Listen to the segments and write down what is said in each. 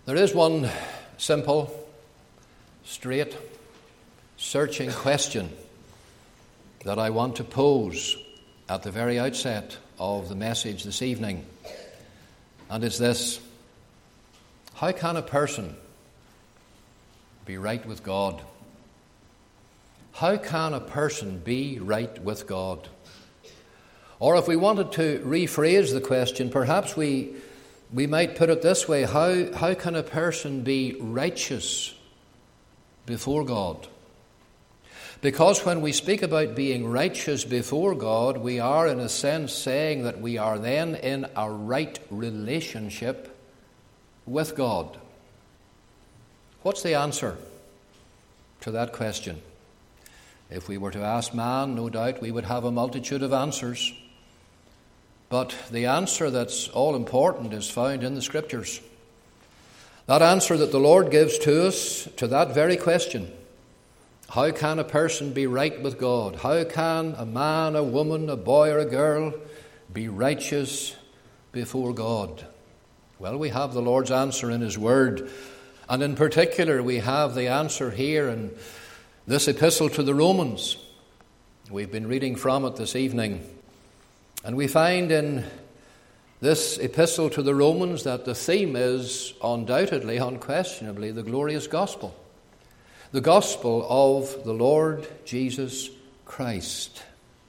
There is one simple, straight, searching question that I want to pose at the very outset of the message this evening. And it's this: how can a person be right with God? How can a person be right with God? Or if we wanted to rephrase the question, perhaps we might put it this way: how can a person be righteous before God? Because when we speak about being righteous before God, we are in a sense saying that we are then in a right relationship with God. What's the answer to that question? If we were to ask man, no doubt we would have a multitude of answers. But the answer that's all important is found in the Scriptures. That answer that the Lord gives to us to that very question: how can a person be right with God? How can a man, a woman, a boy or a girl be righteous before God? Well, we have the Lord's answer in His Word. And in particular, we have the answer here in this epistle to the Romans. We've been reading from it this evening. And we find in this epistle to the Romans that the theme is undoubtedly, unquestionably, the glorious gospel. The gospel of the Lord Jesus Christ.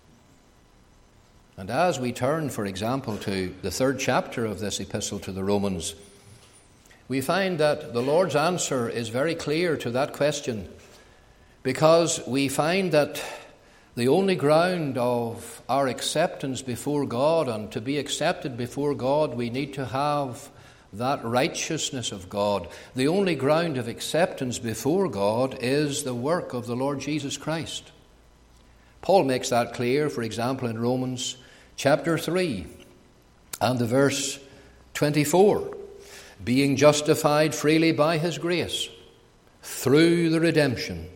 And as we turn, for example, to the 3rd chapter of this epistle to the Romans, we find that the Lord's answer is very clear to that question, because we find that the only ground of our acceptance before God, and to be accepted before God, we need to have that righteousness of God. The only ground of acceptance before God is the work of the Lord Jesus Christ. Paul makes that clear, for example, in Romans chapter 3 and the verse 24. Being justified freely by His grace through the redemption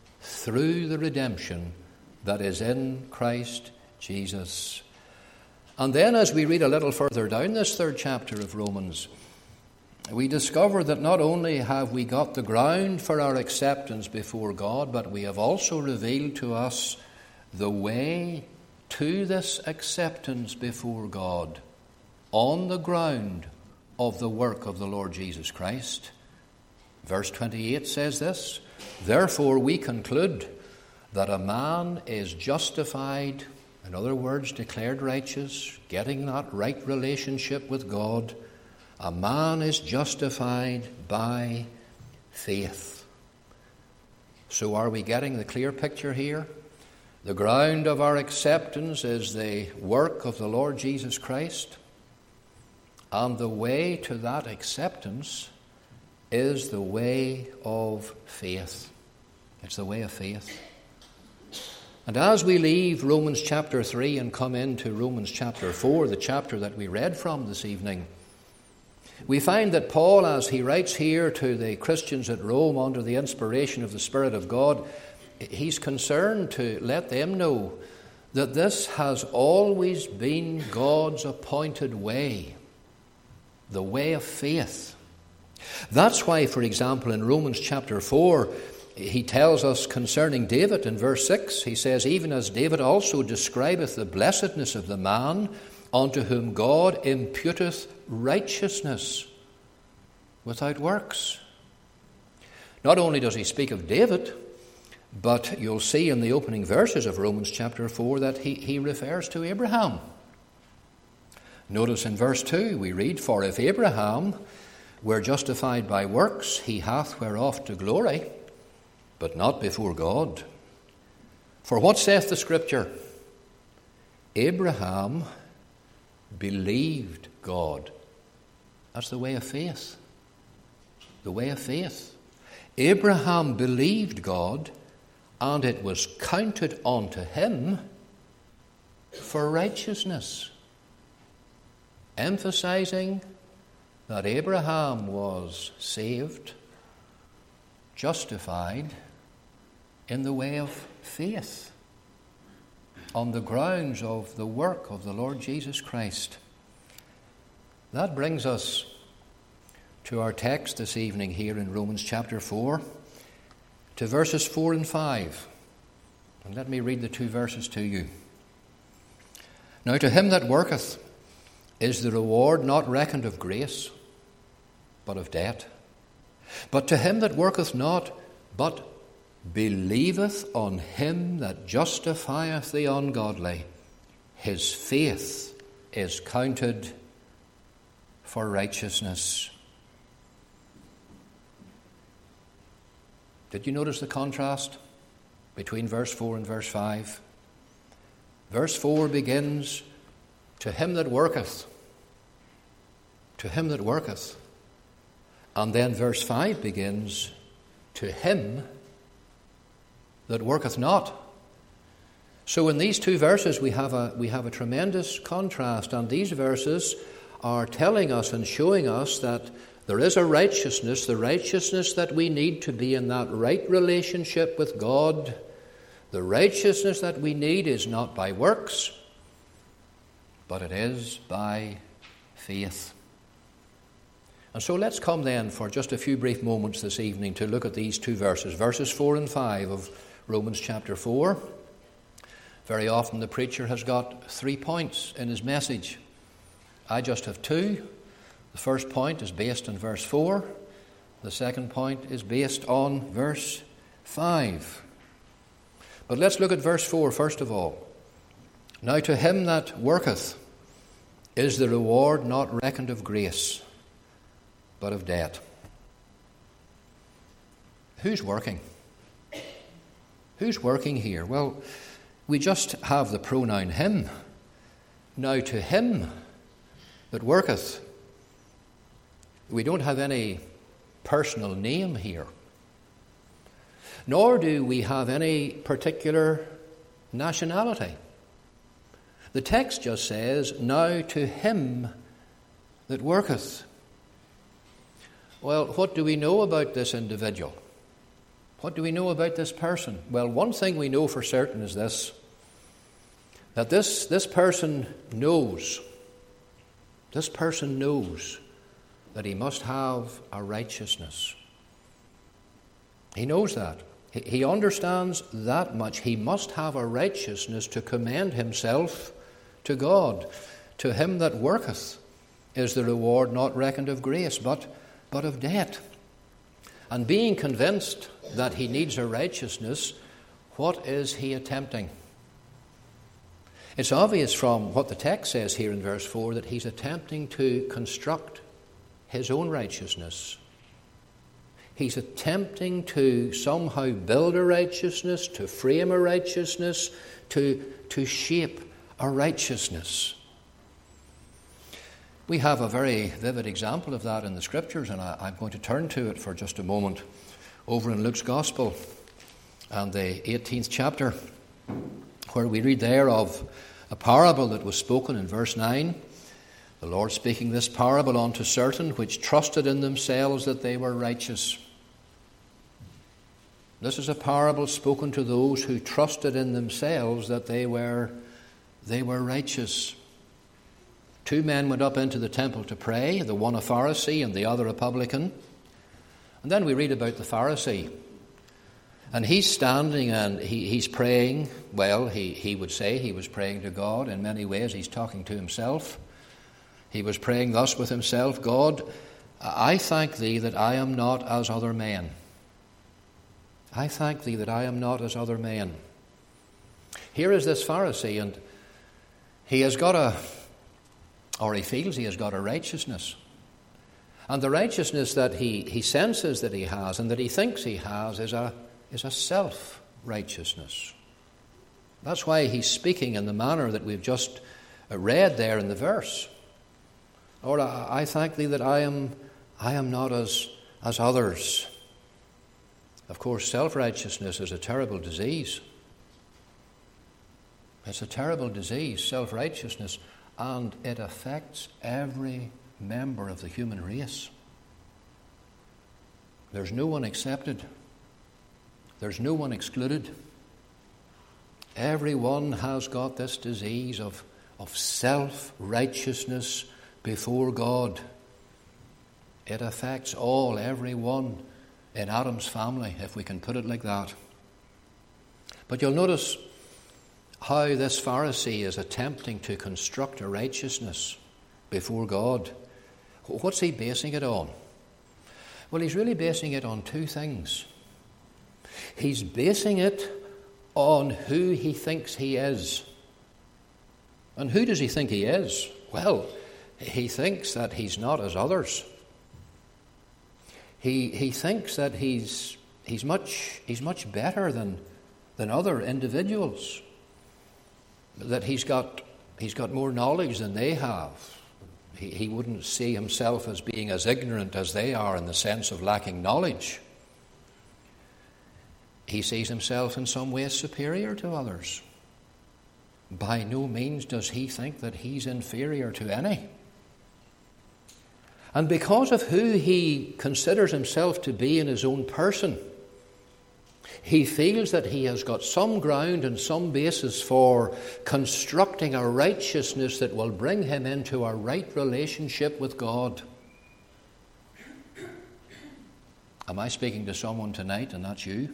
that is in Christ Jesus. And then as we read a little further down this 3rd chapter of Romans, we discover that not only have we got the ground for our acceptance before God, but we have also revealed to us the way to this acceptance before God on the ground of the work of the Lord Jesus Christ. Verse 28 says this: therefore we conclude that a man is justified, in other words, declared righteous, getting that right relationship with God. A man is justified by faith. So are we getting the clear picture here? The ground of our acceptance is the work of the Lord Jesus Christ, and the way to that acceptance is the way of faith. It's the way of faith. And as we leave Romans chapter 3 and come into Romans chapter 4, the chapter that we read from this evening, we find that Paul, as he writes here to the Christians at Rome under the inspiration of the Spirit of God, he's concerned to let them know that this has always been God's appointed way, the way of faith. That's why, for example, in Romans chapter 4, he tells us concerning David in verse 6, he says, even as David also describeth the blessedness of the man unto whom God imputeth righteousness without works. Not only does he speak of David, but you'll see in the opening verses of Romans chapter 4 that he refers to Abraham. Notice in verse 2 we read, for if Abraham were justified by works, he hath whereof to glory, but not before God. For what saith the Scripture? Abraham believed God. That's the way of faith. The way of faith. Abraham believed God, and it was counted unto him for righteousness. Emphasizing that Abraham was saved, justified in the way of faith, on the grounds of the work of the Lord Jesus Christ. That brings us to our text this evening here in Romans chapter 4, to verses 4 and 5. And let me read the two verses to you. Now to him that worketh is the reward not reckoned of grace, but of debt. But to him that worketh not, but believeth on him that justifieth the ungodly, his faith is counted for righteousness. Did you notice the contrast between verse 4 and verse 5? Verse 4 begins, to him that worketh. To him that worketh. And then verse 5 begins, to him that worketh not. So in these two verses we have a tremendous contrast, and these verses are telling us and showing us that there is a righteousness, the righteousness that we need to be in that right relationship with God. The righteousness that we need is not by works, but it is by faith. And so let's come then for just a few brief moments this evening to look at these two verses, verses 4 and 5 of Romans chapter 4. Very often the preacher has got 3 points in his message. I just have 2. The first point is based on verse 4. The second point is based on verse 5. But let's look at verse 4 first of all. Now to him that worketh is the reward not reckoned of grace, but of debt. Who's working? Who's working here? Well, we just have the pronoun him. Now to him that worketh. We don't have any personal name here. Nor do we have any particular nationality. The text just says, now to him that worketh. Well, what do we know about this individual? What do we know about this person? Well, one thing we know for certain is this, that this person knows that he must have a righteousness. He knows that. He understands that much. He must have a righteousness to commend himself to God. To him that worketh is the reward not reckoned of grace, but of debt. And being convinced that he needs a righteousness, what is he attempting? It's obvious from what the text says here in verse 4 that he's attempting to construct his own righteousness. He's attempting to somehow build a righteousness, to frame a righteousness, to shape a righteousness. We have a very vivid example of that in the Scriptures, and I'm going to turn to it for just a moment over in Luke's Gospel and the 18th chapter, where we read there of a parable that was spoken in verse 9. The Lord speaking this parable unto certain which trusted in themselves that they were righteous. This is a parable spoken to those who trusted in themselves that they were righteous. 2 men went up into the temple to pray, the one a Pharisee and the other a publican. And then we read about the Pharisee. And he's standing and he's praying. Well, he would say he was praying to God. In many ways he's talking to himself. He was praying thus with himself, God, I thank thee that I am not as other men. I thank thee that I am not as other men. Here is this Pharisee, and he has got he feels he has got a righteousness. And the righteousness that he senses that he has and that he thinks he has is a self-righteousness. That's why he's speaking in the manner that we've just read there in the verse. Lord, I thank thee that I am not as others. Of course, self-righteousness is a terrible disease. It's a terrible disease, self-righteousness, and it affects every member of the human race. There's no one accepted. There's no one excluded. Everyone has got this disease of self-righteousness before God. It affects all, everyone in Adam's family, if we can put it like that. But you'll notice how this Pharisee is attempting to construct a righteousness before God. What's he basing it on? Well, he's really basing it on two things. He's basing it on who he thinks he is. And who does he think he is? Well, he thinks that he's not as others. He thinks that he's much better than other individuals. That he's got more knowledge than they have. He wouldn't see himself as being as ignorant as they are in the sense of lacking knowledge. He sees himself in some ways superior to others. By no means does he think that he's inferior to any. And because of who he considers himself to be in his own person, he feels that he has got some ground and some basis for constructing a righteousness that will bring him into a right relationship with God. Am I speaking to someone tonight, and that's you?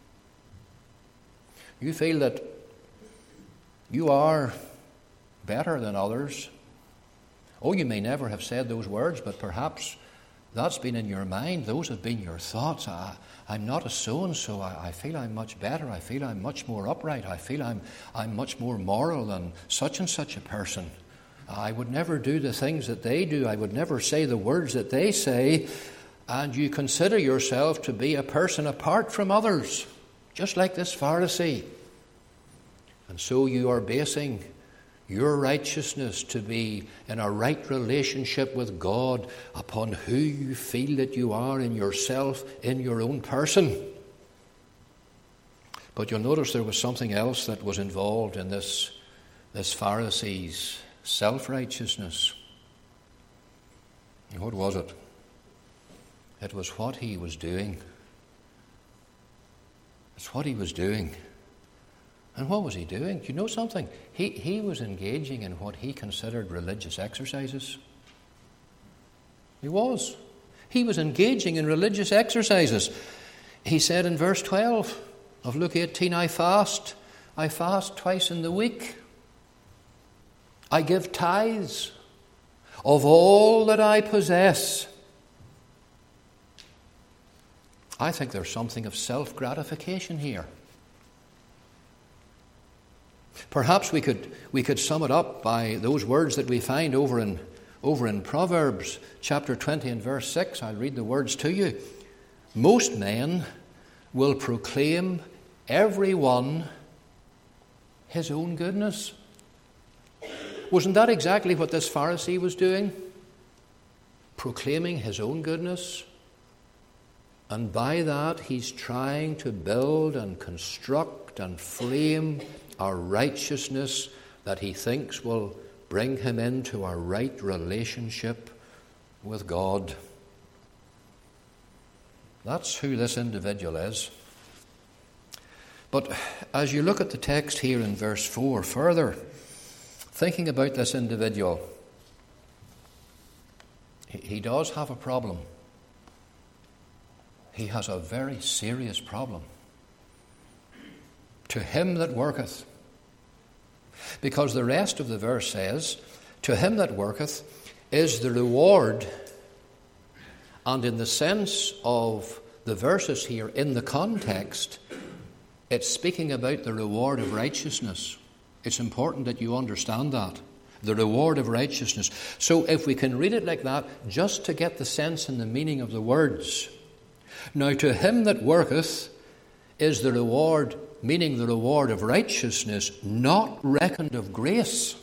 You feel that you are better than others. Oh, you may never have said those words, but perhaps that's been in your mind. Those have been your thoughts. I'm not a so-and-so. I feel I'm much better. I feel I'm much more upright. I feel I'm much more moral than such and such a person. I would never do the things that they do. I would never say the words that they say. And you consider yourself to be a person apart from others, just like this Pharisee. And so you are basing your righteousness to be in a right relationship with God upon who you feel that you are in yourself, in your own person. But you'll notice there was something else that was involved in this Pharisee's self-righteousness. And what was it? It was what he was doing. It's what he was doing. And what was he doing? Do you know something? He was engaging in what he considered religious exercises. He was. He was engaging in religious exercises. He said in verse 12 of Luke 18, I fast twice in the week. I give tithes of all that I possess. I think there's something of self-gratification here. Perhaps we could sum it up by those words that we find over in Proverbs chapter 20 and verse 6. I'll read the words to you. Most men will proclaim every one his own goodness. Wasn't that exactly what this Pharisee was doing? Proclaiming his own goodness. And by that he's trying to build and construct and frame a righteousness that he thinks will bring him into a right relationship with God. That's who this individual is. But as you look at the text here in verse 4 further, thinking about this individual, he does have a problem. He has a very serious problem. To him that worketh. Because the rest of the verse says, to him that worketh is the reward. And in the sense of the verses here, in the context, it's speaking about the reward of righteousness. It's important that you understand that. The reward of righteousness. So if we can read it like that, just to get the sense and the meaning of the words. Now to him that worketh is the reward, meaning the reward of righteousness, not reckoned of grace,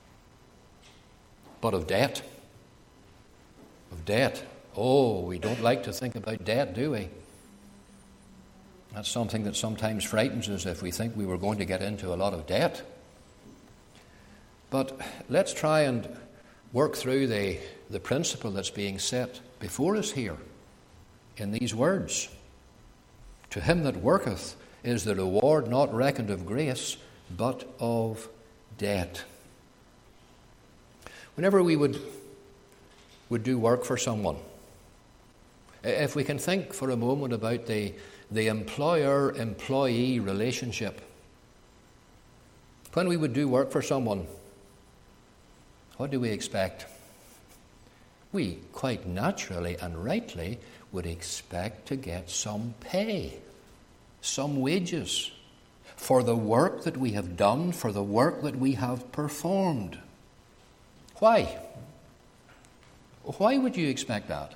but of debt. Of debt. Oh, we don't like to think about debt, do we? That's something that sometimes frightens us if we think we were going to get into a lot of debt. But let's try and work through the principle that's being set before us here in these words. To him that worketh is the reward not reckoned of grace, but of debt. Whenever we would do work for someone, If we can think for a moment about the employer-employee relationship. When we would do work for someone, what do we expect? We quite naturally and rightly would expect to get some pay, some wages for the work that we have done, for the work that we have performed. Why? Why would you expect that?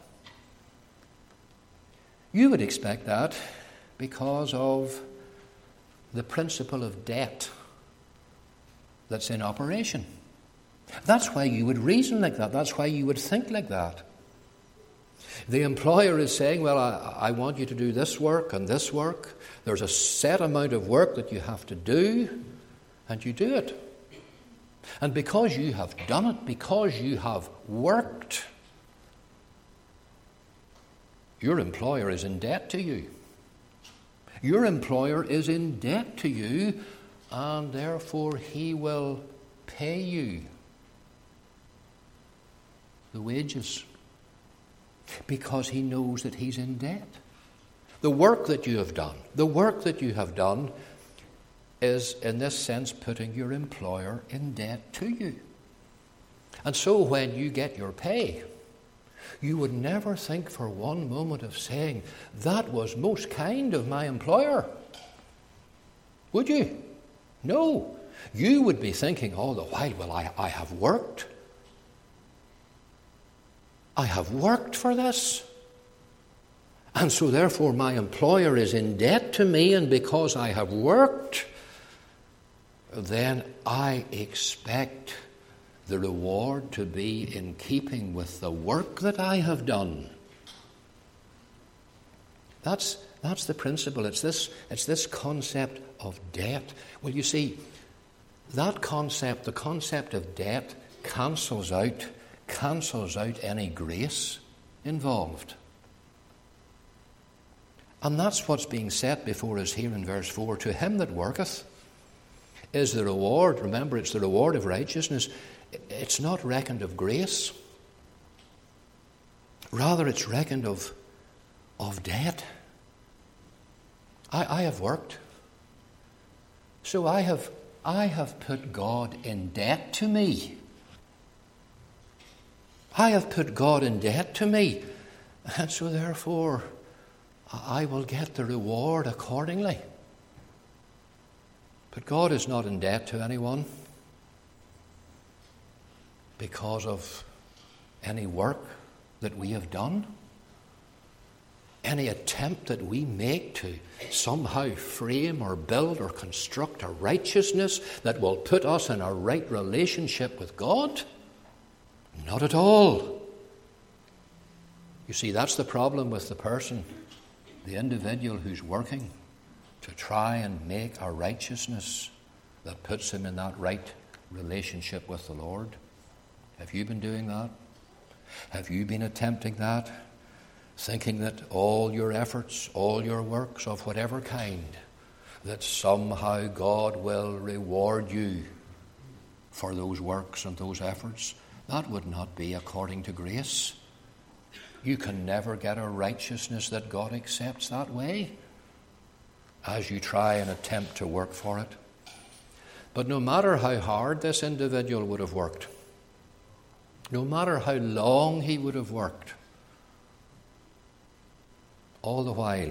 You would expect that because of the principle of debt that's in operation. That's why you would reason like that. That's why you would think like that. The employer is saying, well, I want you to do this work and this work. There's a set amount of work that you have to do, and you do it. And because you have done it, because you have worked, your employer is in debt to you. Your employer is in debt to you, and therefore he will pay you the wages because he knows that he's in debt. The work that you have done is, in this sense, putting your employer in debt to you. And so when you get your pay, you would never think for one moment of saying, that was most kind of my employer. Would you? No. You would be thinking all the while, well, I have worked. I have worked for this. And so therefore my employer is in debt to me, and because I have worked, then I expect the reward to be in keeping with the work that I have done. That's the principle. It's this concept of debt. Well, you see, that concept, the concept of debt, cancels out any grace involved. And that's what's being set before us here in verse 4. To him that worketh is the reward. Remember, it's the reward of righteousness. It's not reckoned of grace. Rather, it's reckoned of debt. I have worked. So I have put God in debt to me. I have put God in debt to me. And so therefore, I will get the reward accordingly. But God is not in debt to anyone because of any work that we have done, any attempt that we make to somehow frame or build or construct a righteousness that will put us in a right relationship with God. Not at all. You see, that's the problem with the person, the individual who's working to try and make a righteousness that puts him in that right relationship with the Lord. Have you been doing that? Have you been attempting that? Thinking that all your efforts, all your works of whatever kind, that somehow God will reward you for those works and those efforts? That would not be according to grace. You can never get a righteousness that God accepts that way as you try and attempt to work for it. But no matter how hard this individual would have worked, no matter how long he would have worked, all the while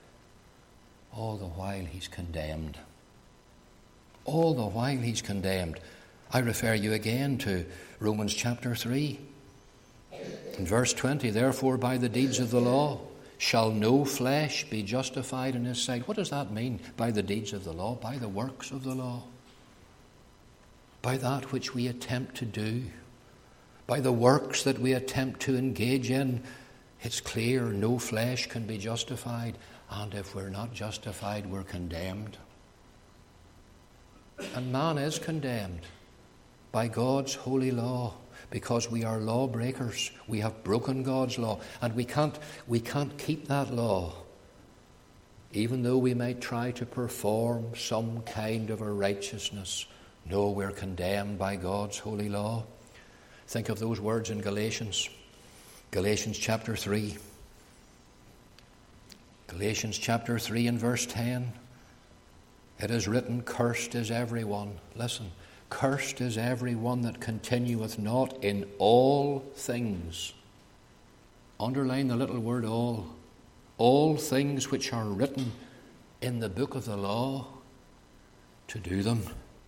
he's condemned. All the while he's condemned. I refer you again to Romans chapter 3. In verse 20, therefore by the deeds of the law shall no flesh be justified in his sight. What does that mean, by the deeds of the law? By the works of the law. By that which we attempt to do. By the works that we attempt to engage in. It's clear no flesh can be justified. And if we're not justified, we're condemned. And man is condemned by God's holy law, because we are lawbreakers. We have broken God's law, and we can't keep that law, even though we might try to perform some kind of a righteousness. No, we're condemned by God's holy law. Think of those words in Galatians chapter 3. Galatians chapter 3 and verse 10. It is written, cursed is every one. Listen, cursed is every one that continueth not in all things. Underline the little word all. All things which are written in the book of the law, to do them.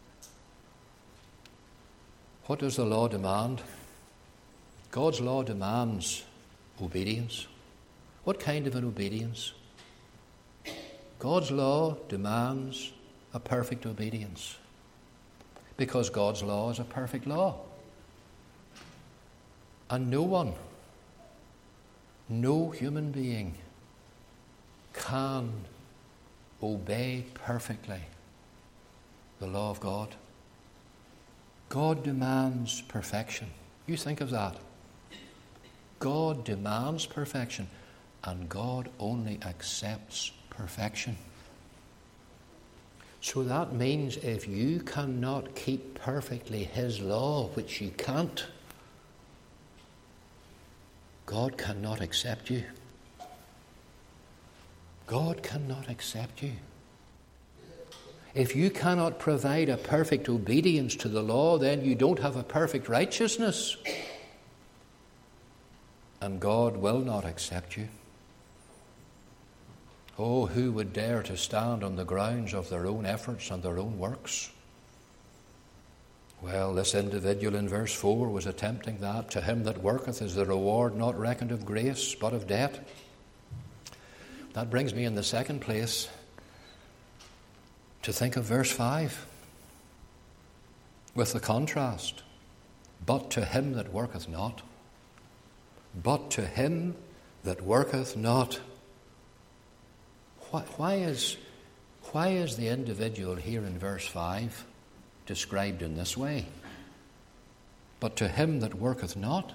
What does the law demand? God's law demands obedience. What kind of an obedience? God's law demands a perfect obedience, because God's law is a perfect law. And no human being can obey perfectly the law of God. God demands perfection. You think of that. God demands perfection, and God only accepts perfection. So that means if you cannot keep perfectly His law, which you can't, God cannot accept you. God cannot accept you. If you cannot provide a perfect obedience to the law, then you don't have a perfect righteousness. And God will not accept you. Oh, who would dare to stand on the grounds of their own efforts and their own works? Well, this individual in verse 4 was attempting that. To him that worketh is the reward not reckoned of grace, but of debt. That brings me in the second place to think of verse 5 with the contrast. But to him that worketh not. But to him that worketh not. Why is the individual here in verse 5 described in this way? But to him that worketh not.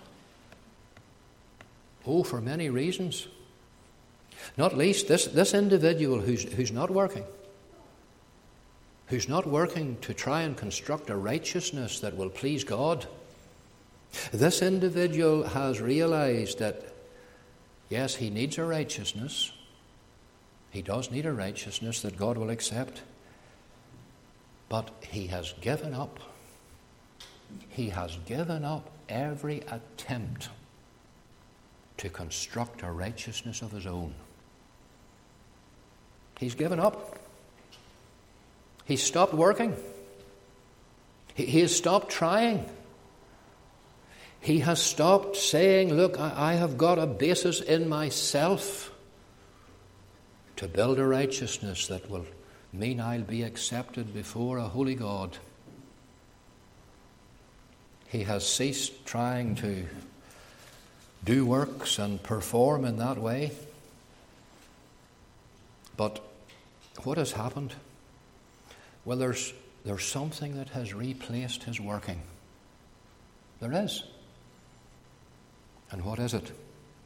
Oh, for many reasons. Not least this individual who's not working. Who's not working to try and construct a righteousness that will please God. This individual has realized that, yes, he needs a righteousness. He does need a righteousness that God will accept. But he has given up. He has given up every attempt to construct a righteousness of his own. He's given up. He's stopped working. He has stopped trying. He has stopped saying, look, I have got a basis in myself to build a righteousness that will mean I'll be accepted before a holy God. He has ceased trying to do works and perform in that way. But what has happened? Well, there's something that has replaced his working. There is. And what is it?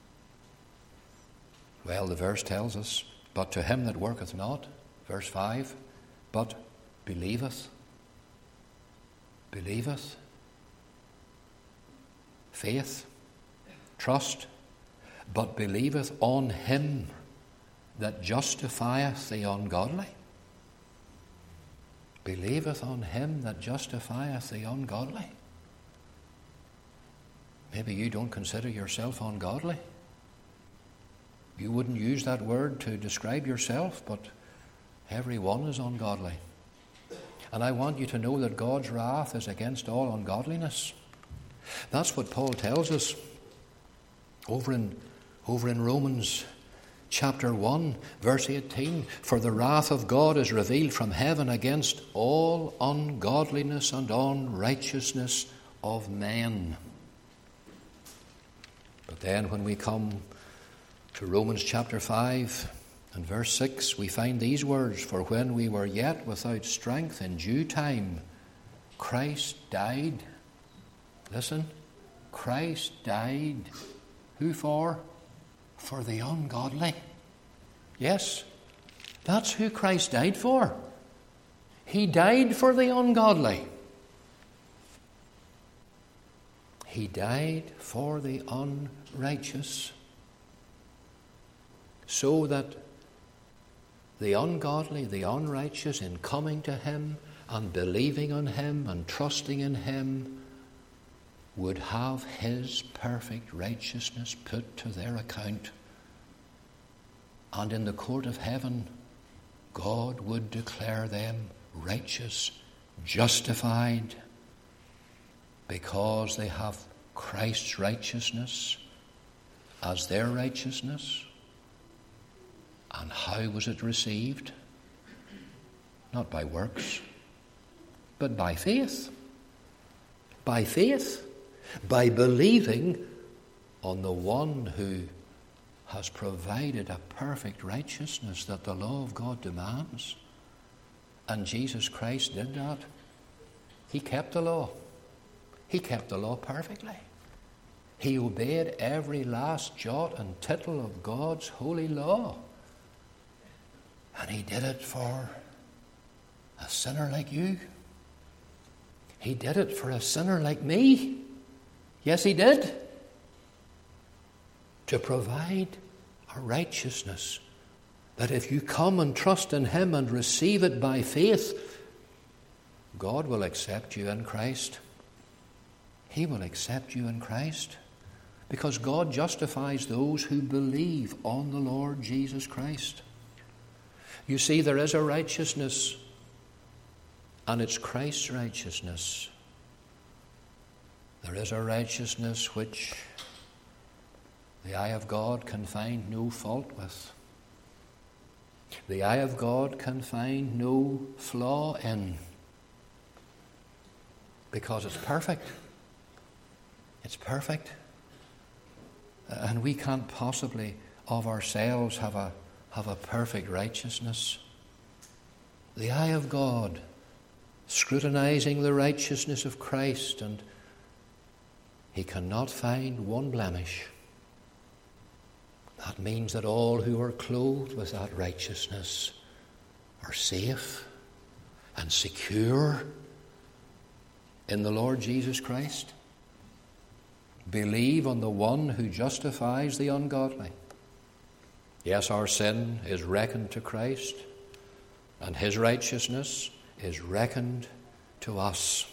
Well, the verse tells us, but to him that worketh not, verse 5, but believeth. Believeth. Faith. Trust. But believeth on him that justifieth the ungodly. Believeth on him that justifieth the ungodly. Maybe you don't consider yourself ungodly. You wouldn't use that word to describe yourself, but everyone is ungodly. And I want you to know that God's wrath is against all ungodliness. That's what Paul tells us over in Romans chapter 1, verse 18. For the wrath of God is revealed from heaven against all ungodliness and unrighteousness of men. But then when we come to Romans chapter 5 and verse 6, we find these words, for when we were yet without strength, in due time, Christ died. Listen, Christ died. Who for? For the ungodly. Yes, that's who Christ died for. He died for the ungodly. He died for the unrighteous, so that the ungodly, the unrighteous, in coming to him and believing on him and trusting in him, would have his perfect righteousness put to their account. And in the court of heaven, God would declare them righteous, justified, because they have Christ's righteousness as their righteousness. And how was it received? Not by works, but by faith. By faith. By believing on the one who has provided a perfect righteousness that the law of God demands. And Jesus Christ did that. He kept the law. He kept the law perfectly. He obeyed every last jot and tittle of God's holy law. And he did it for a sinner like you. He did it for a sinner like me. Yes, he did. To provide a righteousness that if you come and trust in him and receive it by faith, God will accept you in Christ. He will accept you in Christ, because God justifies those who believe on the Lord Jesus Christ. You see, there is a righteousness, and it's Christ's righteousness. There is a righteousness which the eye of God can find no fault with. The eye of God can find no flaw in, because it's perfect. It's perfect. And we can't possibly of ourselves have a perfect righteousness. The eye of God, scrutinizing the righteousness of Christ, and he cannot find one blemish. That means that all who are clothed with that righteousness are safe and secure in the Lord Jesus Christ. Believe on the one who justifies the ungodly. Yes, our sin is reckoned to Christ, and his righteousness is reckoned to us.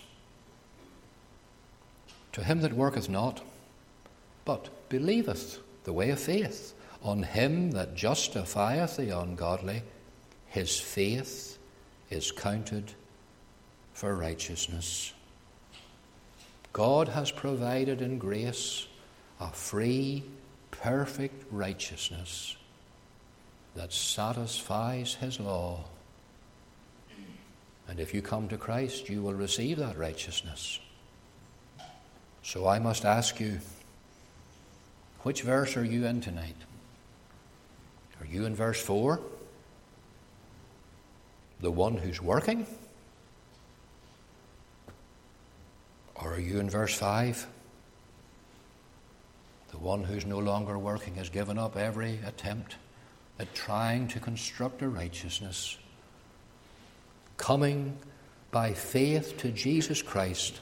To him that worketh not, but believeth the way of faith on him that justifieth the ungodly, his faith is counted for righteousness. God has provided in grace a free, perfect righteousness that satisfies his law. And if you come to Christ, you will receive that righteousness. So I must ask you, which verse are you in tonight? Are you in verse 4? The one who's working? Or are you in verse 5? The one who's no longer working has given up every attempt at trying to construct a righteousness, coming by faith to Jesus Christ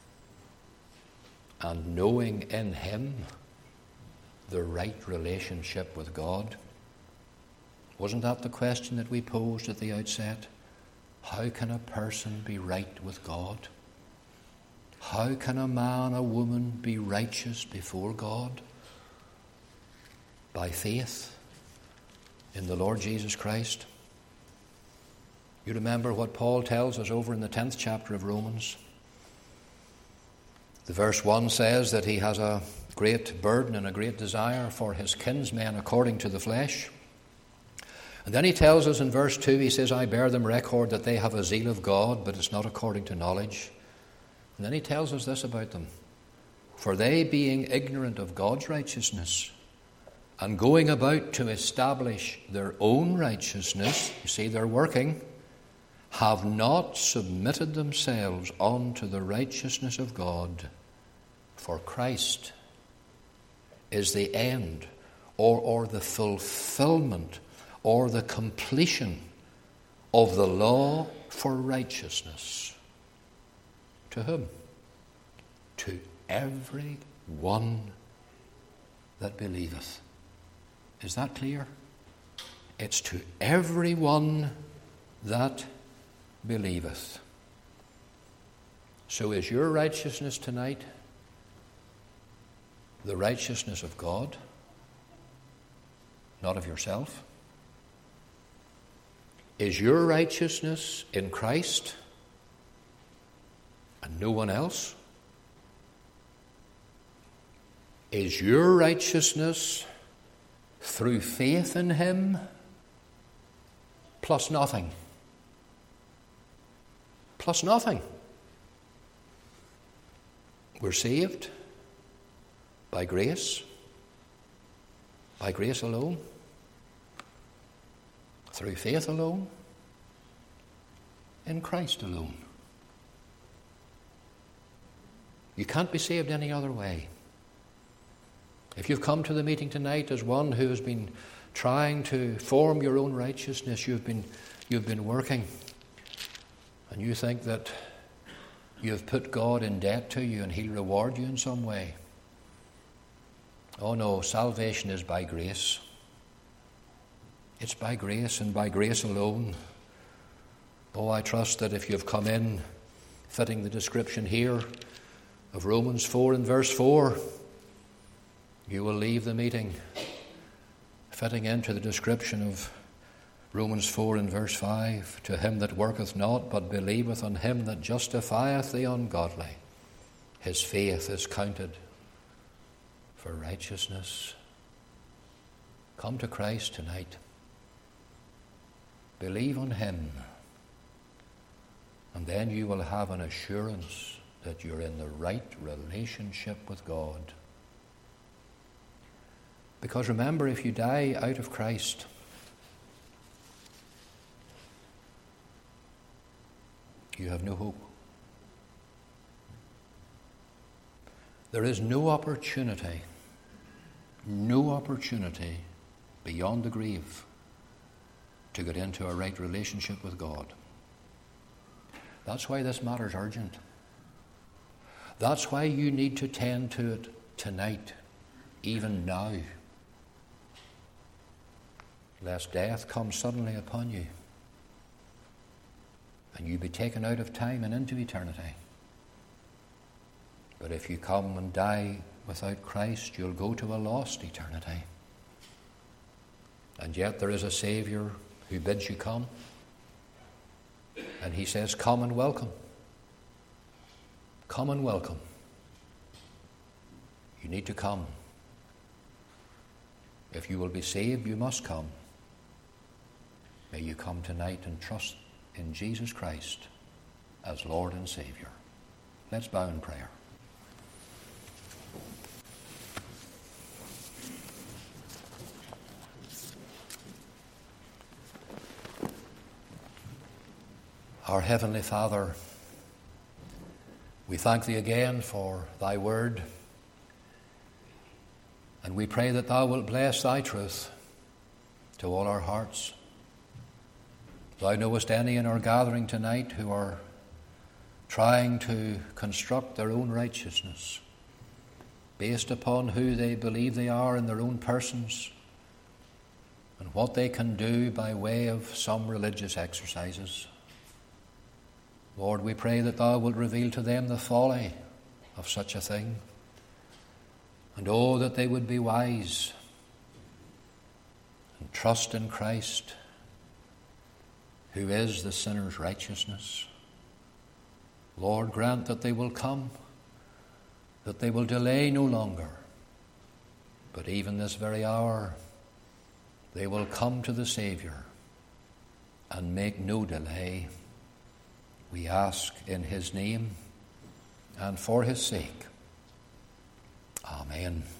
and knowing in him the right relationship with God. Wasn't that the question that we posed at the outset? How can a person be right with God? How can a man, a woman be righteous before God? By faith in the Lord Jesus Christ. You remember what Paul tells us over in the 10th chapter of Romans. The verse 1 says that he has a great burden and a great desire for his kinsmen according to the flesh. And then he tells us in verse 2, he says, I bear them record that they have a zeal of God, but it's not according to knowledge. And then he tells us this about them. For they, being ignorant of God's righteousness, and going about to establish their own righteousness, you see, they're working, have not submitted themselves unto the righteousness of God. For Christ is the end, or the fulfillment, or the completion of the law for righteousness. To whom? To every one that believeth. Is that clear? It's to everyone that believeth. So is your righteousness tonight the righteousness of God, not of yourself? Is your righteousness in Christ and no one else? Is your righteousness through faith in Him plus nothing? Plus nothing. We're saved by grace alone, through faith alone, in Christ alone. You can't be saved any other way. If you've come to the meeting tonight as one who has been trying to form your own righteousness, you've been working, and you think that you've put God in debt to you and He'll reward you in some way. Oh no, salvation is by grace. It's by grace and by grace alone. Oh, I trust that if you've come in fitting the description here of Romans 4 and verse 4, you will leave the meeting fitting into the description of Romans 4 and verse 5. To him that worketh not, but believeth on Him that justifieth the ungodly, his faith is counted for righteousness. Come to Christ tonight. Believe on Him. And then you will have an assurance that you're in the right relationship with God. Because remember, if you die out of Christ, you have no hope. There is no opportunity beyond the grave to get into a right relationship with God. That's why this matter's urgent. That's why you need to tend to it tonight, even now, lest death come suddenly upon you and you be taken out of time and into eternity. But if you come and die without Christ, you'll go to a lost eternity. And yet there is a Saviour who bids you come. And He says, come and welcome. Come and welcome. You need to come. If you will be saved, you must come. May you come tonight and trust in Jesus Christ as Lord and Saviour. Let's bow in prayer. Our Heavenly Father, we thank Thee again for Thy word, and we pray that Thou wilt bless Thy truth to all our hearts. Thou knowest any in our gathering tonight who are trying to construct their own righteousness based upon who they believe they are in their own persons and what they can do by way of some religious exercises. Lord, we pray that Thou wilt reveal to them the folly of such a thing. And oh, that they would be wise and trust in Christ, who is the sinner's righteousness. Lord, grant that they will come, that they will delay no longer, but even this very hour they will come to the Saviour and make no delay. We ask in His name and for His sake. Amen.